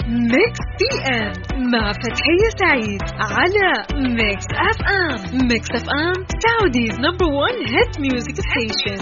ميكس بي ام مع فتحية سعيد على ميكس اف ام. ميكس اف ام سعوديز نمبر 1 هيت ميوزك ستيشن.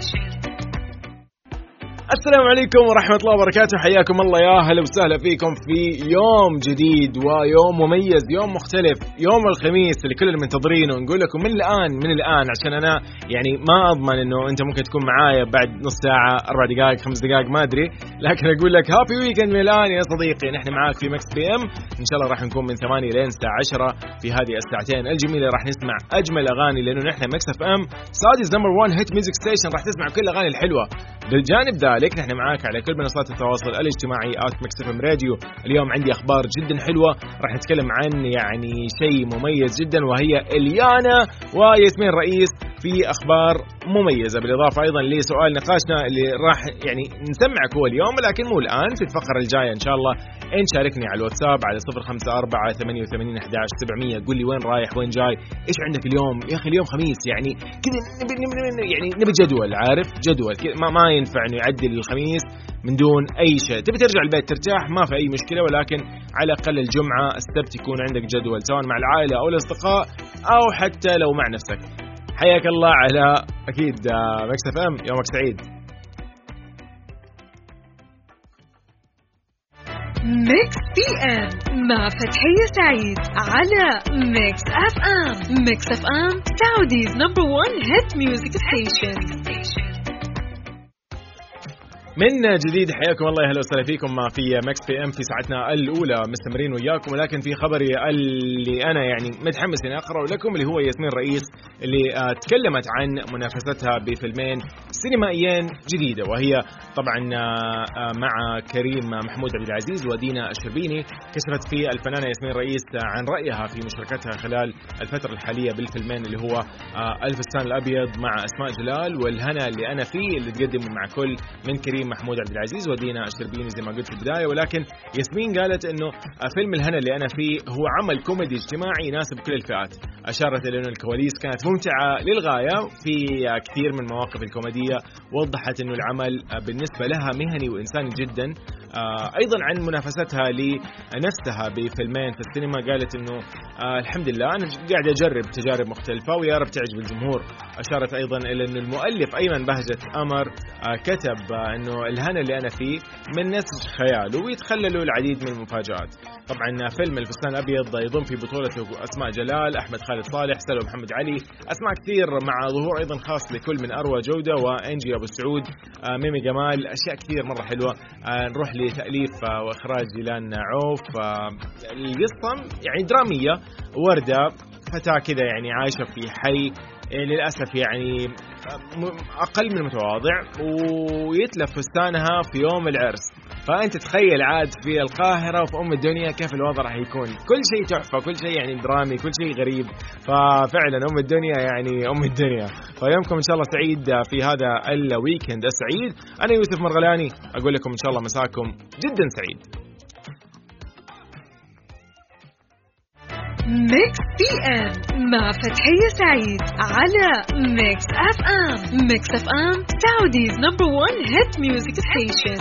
السلام عليكم ورحمة الله وبركاته، حياكم الله، يا هلا وسهلا فيكم في يوم جديد ويوم مميز، يوم مختلف، يوم الخميس اللي كلنا منتظرينه. نقول لكم من الآن عشان أنا يعني ما أضمن إنه أنت ممكن تكون معايا بعد نص ساعة، 4 دقائق، 5 دقائق، ما أدري، لكن أقول لك هابي ويكند من الآن يا صديقي. نحن معاك في مكس بي ام، إن شاء الله راح نكون من 8 لين الساعة 10 في هذه الساعتين الجميلة. راح نسمع أجمل أغاني لأنه نحن مكس اف ام سعوديز نمبر 1 هيت ميوزك ستيشن. راح تسمع كل الأغاني الحلوة. بالجانب ذلك نحن معاك على كل منصات التواصل الاجتماعي @مكس اف ام راديو. اليوم عندي اخبار جدا حلوه، راح نتكلم عن يعني شيء مميز جدا، وهي اليانا وياسمين رئيس في اخبار مميزه، بالاضافه ايضا لسؤال نقاشنا اللي راح يعني نسمعك هو اليوم، لكن مو الان، في الفقره الجايه ان شاء الله. ان شاركني على الواتساب على 0548811700. قول لي وين رايح، وين جاي، ايش عندك اليوم. يا اخي اليوم خميس، يعني كذا نبي جدول، عارف، جدول ما ينفع انه يعدي الخميس من دون اي شيء. تبي ترجع البيت ترتاح، ما في اي مشكله، ولكن على الاقل الجمعه السبت يكون عندك جدول، سواء مع العائله او الاصدقاء او حتى لو مع نفسك. حياك الله على اكيد مكس اف ام، يومك سعيد. ميكس بي ام مع فتحية سعيد على ميكس اف ام. ميكس اف ام سعوديز نمبر 1 هيت ميوزك ستيشن. من جديد حياكم الله، اهلا وسهلا فيكم في مكس بي ام في ساعتنا الاولى، مستمرين وياكم. ولكن في خبري اللي انا يعني متحمس اني اقراه لكم، اللي هو ياسمين رئيس اللي تكلمت عن منافستها بفيلمين سينمائيين جديده، وهي طبعا مع كريم محمود عبد العزيز ودينا الشربيني. كشفت في الفنانه ياسمين رئيس عن رايها في مشاركتها خلال الفتره الحاليه بالفيلمين اللي هو الفستان الابيض مع اسماء جلال، والهنا اللي انا فيه اللي تقدم مع كل من كريم محمود عبد العزيز ودينا الشربيني زي ما قلت في البداية. ولكن ياسمين قالت انه فيلم الهنا اللي انا فيه هو عمل كوميدي اجتماعي يناسب كل الفئات. اشارت الى انه الكواليس كانت ممتعة للغاية في كثير من المواقف الكوميدية، ووضحت انه العمل بالنسبة لها مهني وانساني جدا. ايضا عن منافستها لنفسها بفيلمين في السينما، قالت انه الحمد لله انا قاعد اجرب تجارب مختلفة ويا رب تعجب الجمهور. اشارت ايضا الى انه المؤلف ايمن بهجة أمر كتب انه الهنا اللي انا فيه من نسج خياله ويتخلله العديد من المفاجآت. طبعا فيلم الفستان الابيض يضم في بطولته اسماء جلال، احمد خالد صالح، سلوى محمد علي، اسماء كثير، مع ظهور ايضا خاص لكل من اروى جوده وانجي ابو سعود، ميمي جمال، اشياء كثير مره حلوه. نروح لتاليف واخراج جيلان عوف. القصه يعني دراميه، ورده فتاه كذا يعني عايشه في حي للأسف يعني أقل من المتواضع، ويتلف فستانها في يوم العرس. فأنت تخيل عاد في القاهرة وفي الدنيا كيف الوضع راح يكون. كل شيء تحفة، كل شيء يعني درامي، كل شيء غريب. ففعلا الدنيا يعني الدنيا. فيومكم إن شاء الله سعيد في هذا الويكند السعيد. أنا يوسف مرغلاني أقول لكم إن شاء الله مساكم جدا سعيد. ميكس بي ام مع فتحية سعيد على ميكس اف ام. ميكس اف ام سعوديز نمبر 1 هيت ميوزك ستيشن.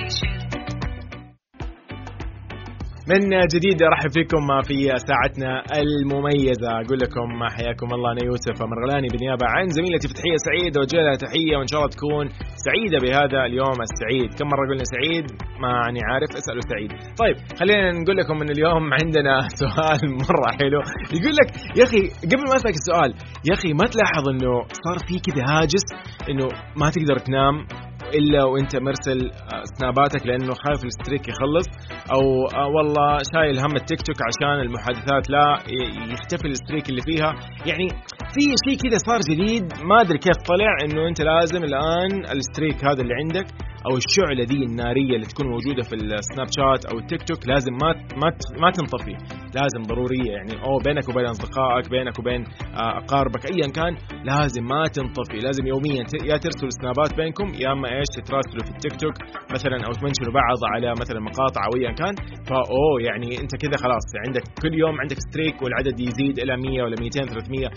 من جديد ارحب فيكم في ساعتنا المميزه. اقول لكم حياكم الله، انا يوسف مرغلاني بالنيابه عن زميلتي فتحيه سعيد، وجه لها تحيه وان شاء الله تكون سعيده بهذا اليوم السعيد. كم مره قلنا سعيد ما اني عارف، اسالوا سعيد. طيب خلينا نقول لكم ان اليوم عندنا سؤال مره حلو. يقول لك يا اخي قبل ما اسالك السؤال، يا اخي ما تلاحظ انه صار في كذا هاجس انه ما تقدر تنام إلا وإنت مرسل سناباتك لأنه خايف الستريك يخلص، أو والله شايل هم التيك توك عشان المحادثات لا يختفي الستريك اللي فيها. يعني في شيء كذا صار جديد، ما أدري كيف طلع، إنه أنت لازم الآن الستريك هذا اللي عندك أو الشعلة دي النارية اللي تكون موجودة في السناب شات أو التيك توك لازم ما تنطفي، لازم ضرورية. يعني بينك وبين أصدقائك، بينك وبين أقاربك، أيا كان، لازم ما تنطفي. لازم يوميا يا ترسلوا سنابات بينكم، يا أما إيش تتراسلوا في التيك توك مثلا، أو تمنشنوا بعض على مثلا مقاطع أو أيا كان. يعني أنت كذا خلاص عندك كل يوم عندك ستريك، والعدد يزيد إلى 100 ولا 200 300. ما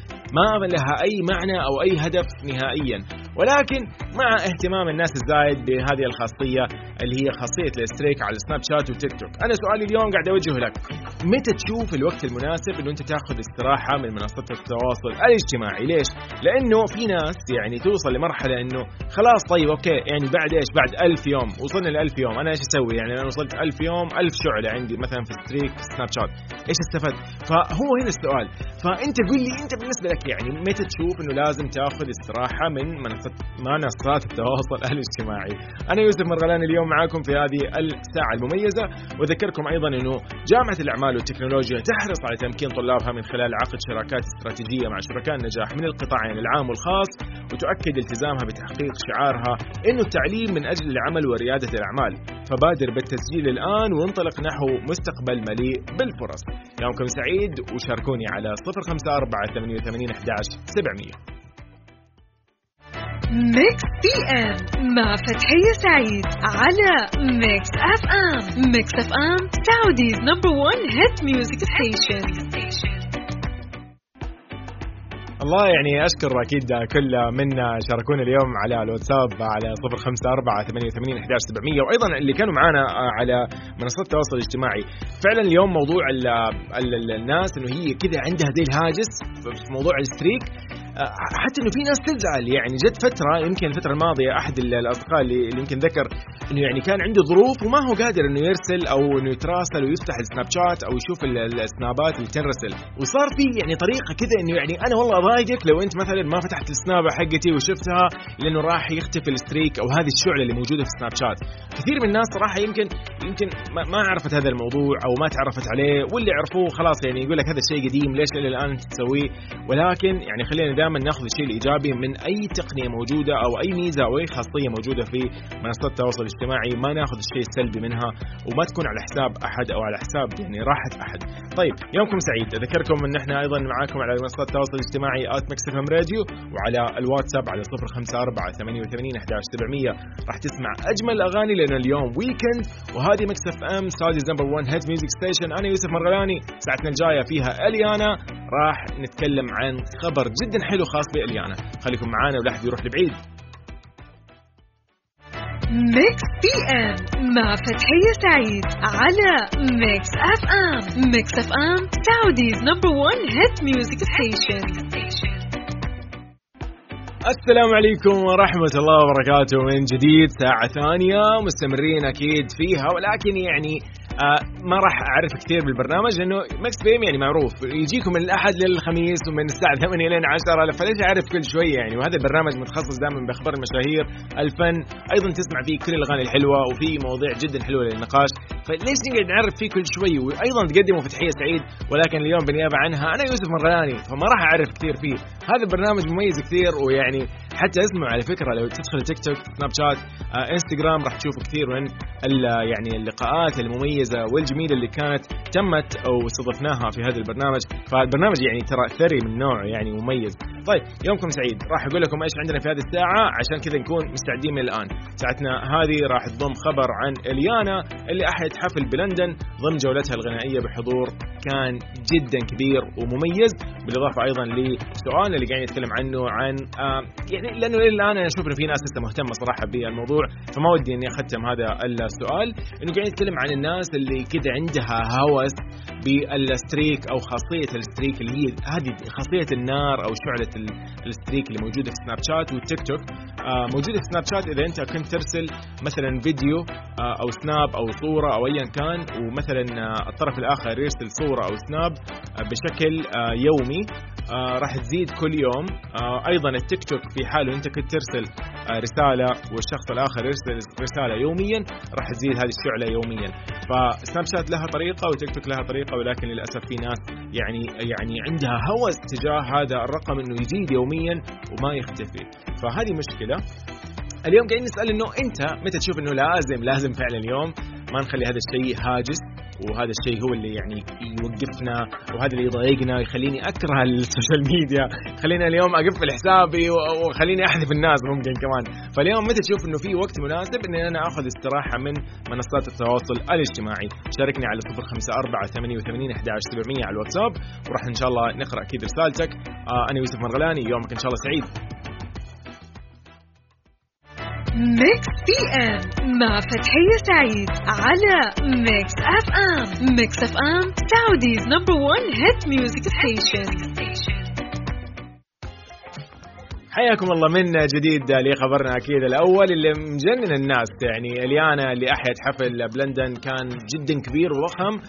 ما لها أي معنى أو أي هدف نهائيا. ولكن مع اهتمام الناس الزايد بهذه الخاصية اللي هي خاصية الستريك على سناب شات وتيك توك، أنا سؤالي اليوم قاعد أوجهه لك: متى تشوف الوقت المناسب إنه أنت تأخذ استراحة من منصات التواصل الاجتماعي؟ ليش؟ لأنه في ناس يعني توصل لمرحلة إنه خلاص طيب أوكي يعني بعد إيش؟ بعد 1000 يوم وصلنا ل1000 يوم، أنا إيش أسوي؟ يعني أنا وصلت 1000 يوم 1000 شعلة عندي مثلا في ستريك سناب شات، إيش استفدت؟ فهو هنا السؤال. فأنت قل لي أنت بالنسبة لك يعني متى تشوف إنه لازم تأخذ استراحة من منصات التواصل الاجتماعي؟ أنا يوسف مرغلاني اليوم معاكم في هذه الساعة المميزة، وأذكركم أيضا إنه جامعة الأعمال والتكنولوجيا تحرص على تمكين طلابها من خلال عقد شراكات استراتيجية مع شركاء النجاح من القطاعين العام والخاص، وتؤكد التزامها بتحقيق شعارها إنه التعليم من أجل العمل وريادة الأعمال. فبادر بالتسجيل الآن وانطلق نحو مستقبل مليء بالفرص. يومكم سعيد، وشاركوني على 0548811700. ميكس بي ام مع فتحية سعيد على ميكس اف ام. ميكس اف ام سعوديز نمبر 1 هيت ميوزك ستيشن. الله يعني أشكر أكيد كل منا شاركونا اليوم على الواتساب على 0548811700، وأيضا اللي كانوا معانا على منصات التواصل الاجتماعي. فعلا اليوم موضوع الناس إنه هي كذا عندها ذي الهاجس في موضوع الستريك، حتى إنه في ناس تزعل. يعني جت فترة يمكن الفترة الماضية أحد الأصدقاء اللي يمكن ذكر إنه يعني كان عنده ظروف وما هو قادر إنه يرسل أو إنه يتراسل ويفتح السناب شات أو يشوف السنابات اللي تنرسل، وصار في يعني طريقة كذا إنه يعني أنا والله أضايقك لو أنت مثلا ما فتحت السنابة حقتي وشفتها، لأنه راح يختفي الستريك أو هذه الشعلة اللي موجودة في سناب شات. كثير من الناس صراحة يمكن ما عرفت هذا الموضوع أو ما تعرفت عليه، واللي عرفوه خلاص يعني يقول لك هذا الشيء قديم ليش إلى الآن تسويه. ولكن يعني خلينا دائما ناخذ الشيء الإيجابي من أي تقنية موجودة أو أي ميزة أو أي خاصية موجودة في منصات التواصل الاجتماعي، ما ناخذ الشيء السلبي منها وما تكون على حساب أحد أو على حساب يعني راحة أحد. طيب يومكم سعيد. أذكركم أن احنا أيضا معاكم على منصات التواصل الاجتماعي @mixfm radio، وعلى الواتساب على 0548811700 راح تسمع أجمل الأغاني لأن اليوم ويكند، وهذه ميكس اف ام سعوديز نمبر 1 هيت ميوزك ستيشن. أنا يوسف مرغلاني. ساعتنا الجاية فيها إليانا، راح نتكلم عن خبر جدا حلو خاص بإليانا. خليكم معانا ولا أحد يروح لبعيد. ميكس بي ام مع فتحية سعيد على ميكس اف ام. ميكس اف ام سعوديز نمبر 1 هيت ميوزك ستيشن. السلام عليكم ورحمة الله وبركاته من جديد، ساعة ثانية مستمرين أكيد فيها، ولكن يعني ما راح أعرف كثير بالبرنامج لأنه ميكس بي ام يعني معروف يجيكم من الأحد للخميس ومن الساعة 8 لين 10، فليش أعرف كل شوية يعني. وهذا البرنامج متخصص دائما بأخبار المشاهير، الفن، أيضا تسمع فيه كل الأغاني الحلوة وفي مواضيع جدا حلوة للنقاش، فليش نقعد نعرف فيه كل شوي. وأيضا تقدمه فتحية سعيد، ولكن اليوم بالنيابة عنها أنا يوسف مرغلاني، فما راح أعرف كثير فيه. هذا البرنامج مميز كثير، ويعني حتى اسمه على فكرة لو تدخل تيك توك، سناب شات، انستغرام راح تشوفوا كثير من يعني اللقاءات المميزة والجميلة اللي كانت تمت أو استضفناها في هذا البرنامج. فالبرنامج يعني ترى ثري من نوعه يعني مميز. طيب يومكم سعيد. راح أقول لكم إيش عندنا في هذه الساعة عشان كذا نكون مستعدين من الآن. ساعتنا هذه راح تضم خبر عن إليانا اللي أحد حفل بلندن ضمن جولتها الغنائية بحضور كان جدا كبير ومميز، بالإضافة أيضا لسؤال اللي قاعد نتكلم عنه عن يعني لأنه الآن أنا أشوف إنه في ناس لسه مهتمة صراحة بالموضوع، فما ودي إني أختم هذا السؤال. إنه قاعد نتكلم عن الناس اللي كده عندها هوس بالستريك أو خاصية الستريك اللي هي هذه خاصية النار أو شعلة الستريك اللي موجودة في سناب شات والتيك توك. موجودة في سناب شات إذا أنت كنت ترسل مثلا فيديو أو سناب أو صورة أو أيا كان، ومثلا الطرف الآخر يرسل صورة أو سناب بشكل يومي، راح تزيد كل يوم. أيضا التيك توك في حاله أنت كنت ترسل رسالة والشخص الآخر يرسل رسالة يوميا، راح تزيد هذه الشعلة يوميا. فسناب شات لها طريقة وتيك توك لها طريقة، ولكن للأسف في ناس يعني عندها هوس تجاه هذا الرقم إنه يزيد يوميا وما يختفي، فهذه مشكلة. اليوم قاعدين نسأل إنه أنت متى تشوف إنه لازم فعلا اليوم ما نخلي هذا الشيء هاجس وهذا الشيء هو اللي يعني يوقفنا وهذا اللي يضايقنا ويخليني أكره السوشيال ميديا، خلينا اليوم أقفل حسابي وخليني أحذف الناس ممكن كمان. فاليوم متى تشوف إنه في وقت مناسب إن أنا أخذ استراحة من منصات التواصل الاجتماعي؟ شاركني على 0548811700 على الواتساب، وراح إن شاء الله نقرأ أكيد رسالتك. أنا يوسف مرغلاني، يومك إن شاء الله سعيد. ميكس بي ام مع فتحية سعيد على ميكس اف ام. ميكس اف ام سعوديز نمبر 1 هيت ميوزك ستيشن. حياكم الله من جديد لخبرنا أكيد الأول اللي مجنن الناس. يعني إليانا اللي أحيت حفل بلندن كان جدا كبير وضخم،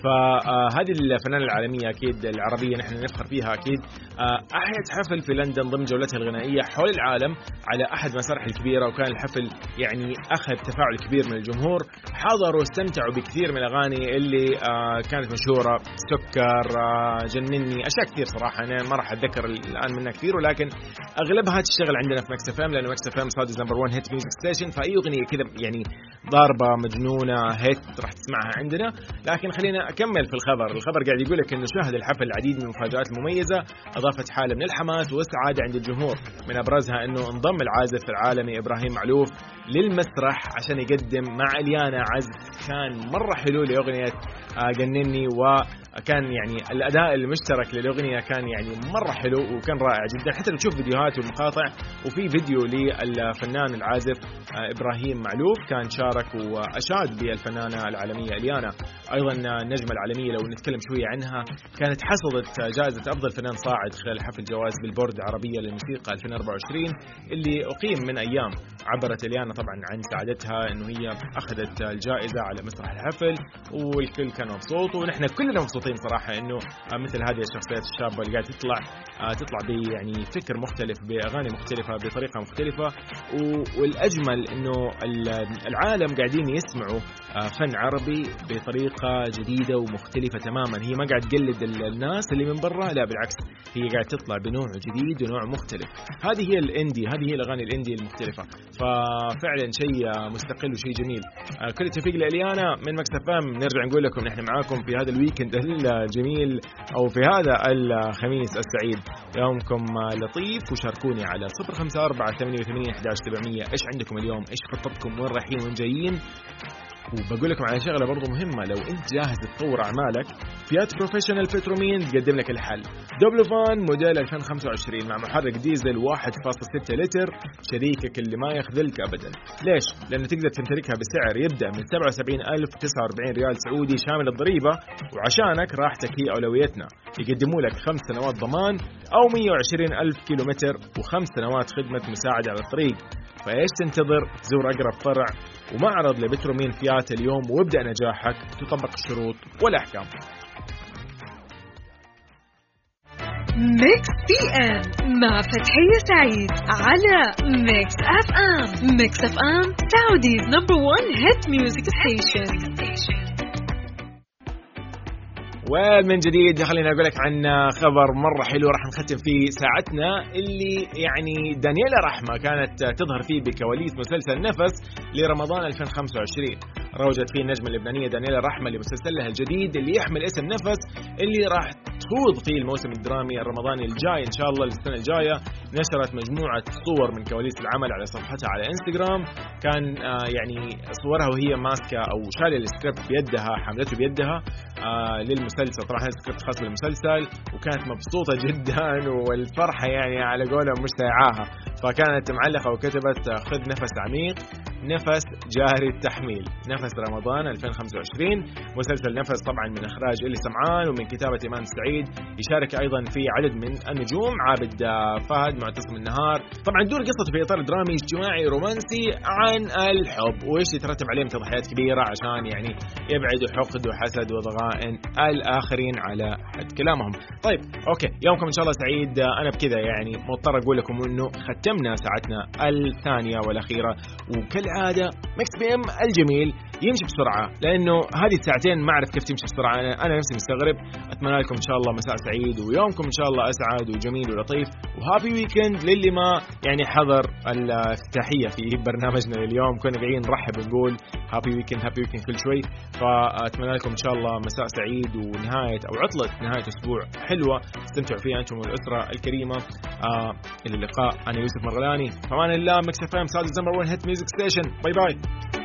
فهذه الفنانة العالمية أكيد العربية نحن نفخر فيها أكيد، أحيت حفل في لندن ضمن جولتها الغنائية حول العالم على أحد مسارح الكبيرة، وكان الحفل يعني أخذ تفاعل كبير من الجمهور، حضروا واستمتعوا بكثير من الأغاني اللي كانت مشهورة، سكر، جنني، أشياء كثير صراحة أنا ما راح أتذكر الآن منها كثير، ولكن أغلبها تشتغل عندنا في مكس اف ام، لأنه مكس اف ام سعوديز نمبر 1 هيت ميوزك ستيشن، فأي أغنية كذا يعني ضاربة مجنونة هيت راح تسمعها عندنا. لكن خلينا أكمل في الخبر قاعد يقول لك إنه شهد الحفل العديد من المفاجآت المميزة أضافت حالة من الحماس والسعادة عند الجمهور، من أبرزها إنه انضم العازف العالمي إبراهيم معلوف للمسرح عشان يقدم مع إليانا عزف كان مرة حلو لأغنية جنني، وكان يعني الأداء المشترك للأغنية كان يعني مرة حلو وكان رائع جدا. حتى لو تشوف فيديوهات والمقاطع، وفي فيديو للفنان العازف إبراهيم معلوف كان شارك وأشاد بالفنانة العالمية إليانا. أيضا النجمة العالمية لو نتكلم شوية عنها، كانت حصلت جائزة أفضل فنان صاعد خلال حفل جوائز بالبورد العربية للموسيقى 2024 اللي أقيم من أيام. عبرت إليانا طبعا عن سعادتها إنه هي أخذت الجائزة على مسرح الحفل، والكل كان مبسوط، ونحن كلنا مبسوطين صراحة إنه مثل هذه الشخصيات الشابة اللي قاعدة تطلع يعني فكر مختلف بأغاني مختلفة بطريقة مختلفة. والأجمل إنه العالم قاعدين يسمعوا فن عربي بطريقة جديدة ومختلفة تماما. هي ما قاعد تقلد الناس اللي من برا، لا بالعكس، هي قاعد تطلع بنوع جديد ونوع مختلف. هذه هي الاندي، هذه هي الأغاني الاندي المختلفة، ففعلا شيء مستقل وشيء جميل. كل التوفيق لإليانا من مكس اف ام. نرجع نقول لكم نحن معاكم في هذا الويكند الجميل، أو في هذا الخميس السعيد. يومكم لطيف، وشاركوني على 0548811700 إيش عندكم اليوم، إيش خطتكم، وين رايحين وين جايين. وبقول لكم على شغله برضو مهمه، لو انت جاهز تطور اعمالك، فيات بروفيشنال بترومين تقدم لك الحل. دوبلوفان موديل 2025 مع محرك ديزل 1.6 لتر، شريكك اللي ما يخذلك ابدا. ليش؟ لانه تقدر تمتلكها بسعر يبدا من 77,049 ريال سعودي شامل الضريبه، وعشانك راحتك هي اولويتنا. يقدموا لك 5 سنوات ضمان او 120,000 كيلومتر و5 سنوات خدمه مساعده على الطريق. فايش تنتظر؟ زور اقرب فرع ومعرض لبترومين فيات اليوم وابدأ نجاحك. تطبق الشروط والأحكام. ميكس بي ام مع فتحية سعيد على ميكس اف ام. ميكس اف ام سعوديز نمبر 1 هيت ميوزك ستيشن. ومن جديد خلينا أقول لك عن خبر مرة حلو راح نختم فيه ساعتنا، اللي يعني دانييلا رحمة كانت تظهر فيه بكواليس مسلسل نفس لرمضان 2025. روجت فيه النجمة اللبنانية دانييلا رحمة لمسلسلها الجديد اللي يحمل اسم نفس، اللي راح تخوض فيه الموسم الدرامي الرمضاني الجاي إن شاء الله السنة الجاية. نشرت مجموعة صور من كواليس العمل على صفحتها على انستغرام، كان يعني صورها وهي ماسكة أو شايلة السكريبت بيدها، حملته بيدها للمسلسل. طبعا هذا السكريبت خاص بالمسلسل، وكانت مبسوطة جدا والفرحة يعني على قولهم مش سايعاها. فكانت معلقة وكتبت خذ نفس عميق، نفس جاري التحميل، نفس رمضان 2025. مسلسل نفس طبعا من إخراج إلي سمعان ومن كتابة إيمان السعيد، يشارك أيضا في عدد من النجوم، عابد فهد، معتصم النهار. طبعا دور قصته في إطار درامي اجتماعي رومانسي عن الحب، وإيش يترتب عليه من تضحيات كبيرة عشان يعني يبعدوا حقد وحسد وضغائن الآخرين على حد كلامهم. طيب أوكي، يومكم إن شاء الله سعيد. أنا بكذا يعني مضطر أقول لكم إنه ختمنا ساعتنا الثانية والأخيرة، وكالعادة ميكس بي ام الجميل يمشي بسرعة، لأنه هذه الساعتين ما أعرف كيف تمشي بسرعة. أنا نفسي مستغرب. أتمنى لكم إن شاء الله مساء سعيد ويومكم إن شاء الله أسعد وجميل ولطيف وهابي ويكند. للي ما يعني حضر الافتتاحية في برنامجنا اليوم كنا قاعدين نرحب ونقول هابي ويكند هابي ويكند كل شوي، فأتمنى لكم إن شاء الله مساء سعيد ونهاية أو عطلة نهاية أسبوع حلوة تستمتعوا فيها أنتم والأسرة الكريمة. إلى اللقاء. أنا يوسف مرغلاني، فمان الله. ميكس اف ام سعوديز نمبر 1 هيت ميوزك ستيشن. باي باي.